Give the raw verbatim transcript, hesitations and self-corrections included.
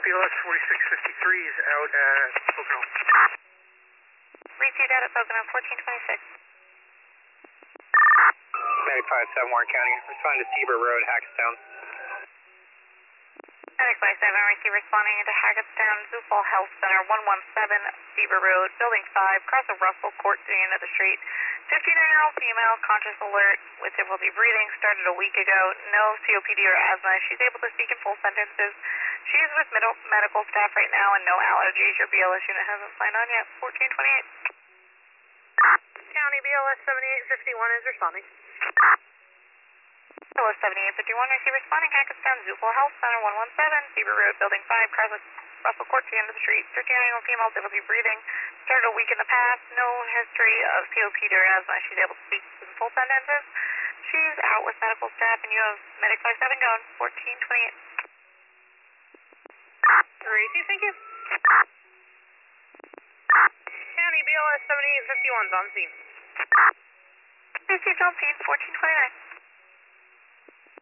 B L S forty-six fifty-three is out at Pocono. Received out at Pocono, fourteen twenty-six. Medic five seven, Warren County. Respond to Seaver Road, Hackettstown. Medic five seven, receive responding into Hackettstown, Zupal Health Center, one one seven, Seaver Road, Building five, cross of Russell Court to the end of the street. fifty-nine-year-old female, conscious alert, with difficulty breathing, started a week ago. No C O P D or asthma. She's able to speak in full sentences. She is with med- medical staff right now and no allergies. Your B L S unit hasn't signed on yet. fourteen twenty-eight. County B L S seventy-eight fifty-one is responding. B L S seventy-eight fifty-one, receive responding Hackettstown, Zupal Health Center, one one seven, Seaver Road, Building five, cross of Russell Court to the end of the street. fifty-nine-year-old female, difficulty breathing, started a week in the past, no history of C O P D or asthma. She's able to speak in full sentences. She's out with medical staff, and you have Medic five seven going, fourteen twenty-eight. Receive, thank you. County B L S seventy-eight fifty-one is on scene. Received on scene, fourteen twenty-nine.